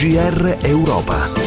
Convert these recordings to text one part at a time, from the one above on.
GR Europa.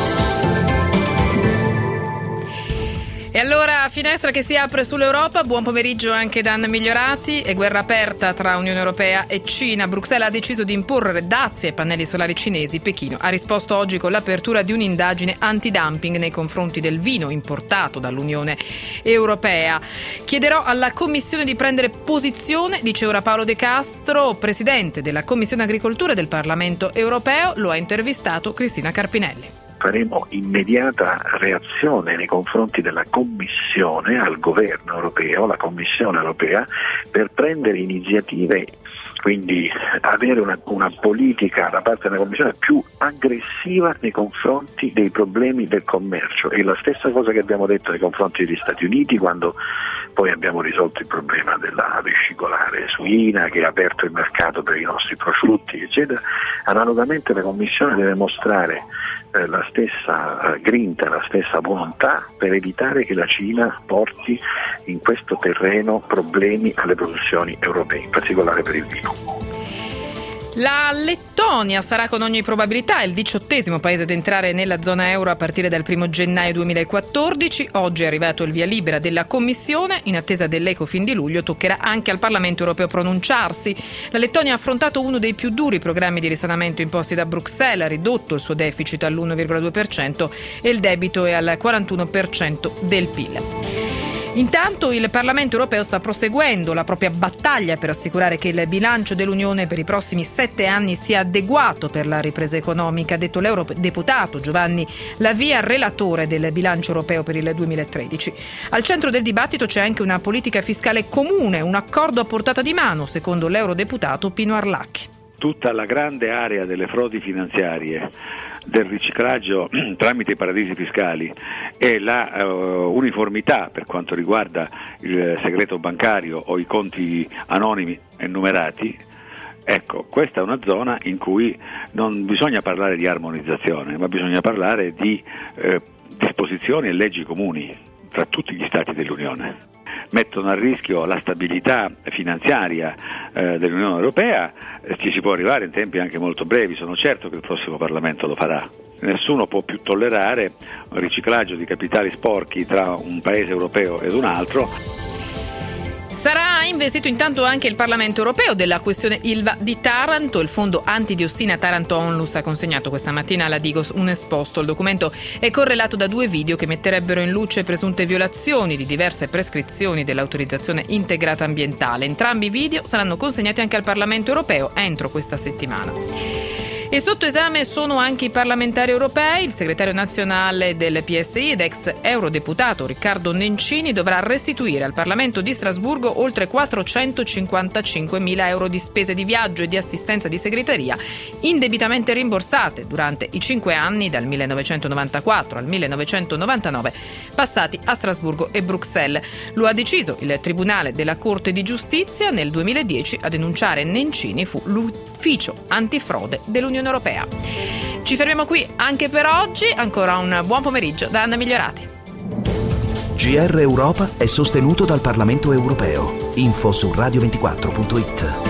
E allora, finestra che si apre sull'Europa. Buon pomeriggio anche da Anna Migliorati. È guerra aperta tra Unione Europea e Cina. Bruxelles ha deciso di imporre dazi ai pannelli solari cinesi. Pechino ha risposto oggi con l'apertura di un'indagine antidumping nei confronti del vino importato dall'Unione Europea. Chiederò alla Commissione di prendere posizione, dice ora Paolo De Castro, presidente della Commissione Agricoltura del Parlamento Europeo. Lo ha intervistato Cristina Carpinelli. Faremo immediata reazione nei confronti della Commissione, al governo europeo, la Commissione europea, per prendere iniziative, quindi avere una politica da parte della Commissione più aggressiva nei confronti dei problemi del commercio. È la stessa cosa che abbiamo detto nei confronti degli Stati Uniti quando poi abbiamo risolto il problema della vescicolare suina che ha aperto il mercato per i nostri prosciutti, eccetera. Analogamente la Commissione deve mostrare la stessa grinta, la stessa volontà per evitare che la Cina porti in questo terreno problemi alle produzioni europee, in particolare per il vino. La Lettonia sarà con ogni probabilità il 18° paese ad entrare nella zona euro a partire dal 1 gennaio 2014. Oggi è arrivato il via libera della Commissione. In attesa dell'Ecofin di luglio toccherà anche al Parlamento europeo pronunciarsi. La Lettonia ha affrontato uno dei più duri programmi di risanamento imposti da Bruxelles, ha ridotto il suo deficit all'1,2% e il debito è al 41% del PIL. Intanto il Parlamento europeo sta proseguendo la propria battaglia per assicurare che il bilancio dell'Unione per i prossimi 7 anni sia adeguato per la ripresa economica, ha detto l'eurodeputato Giovanni La Via, relatore del bilancio europeo per il 2013. Al centro del dibattito c'è anche una politica fiscale comune, un accordo a portata di mano, secondo l'eurodeputato Pino Arlacchi. Tutta la grande area delle frodi finanziarie, del riciclaggio tramite i paradisi fiscali e la uniformità per quanto riguarda il segreto bancario o i conti anonimi e numerati, ecco, questa è una zona in cui non bisogna parlare di armonizzazione, ma bisogna parlare di disposizioni e leggi comuni tra tutti gli Stati dell'Unione. Mettono a rischio la stabilità finanziaria dell'Unione Europea, ci si può arrivare in tempi anche molto brevi, sono certo che il prossimo Parlamento lo farà. Nessuno può più tollerare un riciclaggio di capitali sporchi tra un paese europeo ed un altro. Sarà investito intanto anche il Parlamento europeo della questione Ilva di Taranto. Il fondo antidiossina Taranto Onlus ha consegnato questa mattina alla Digos un esposto. Il documento è correlato da 2 video che metterebbero in luce presunte violazioni di diverse prescrizioni dell'autorizzazione integrata ambientale. Entrambi i video saranno consegnati anche al Parlamento europeo entro questa settimana. E sotto esame sono anche i parlamentari europei. Il segretario nazionale del PSI ed ex eurodeputato Riccardo Nencini dovrà restituire al Parlamento di Strasburgo oltre 455.000 euro di spese di viaggio e di assistenza di segreteria indebitamente rimborsate durante i 5 anni dal 1994 al 1999 passati a Strasburgo e Bruxelles. Lo ha deciso il Tribunale della Corte di Giustizia. Nel 2010 a denunciare Nencini fu l'Ufficio Antifrode dell'Unione Europea. Ci fermiamo qui anche per oggi. Ancora un buon pomeriggio da Anna Migliorati. GR Europa è sostenuto dal Parlamento europeo. Info su radio24.it.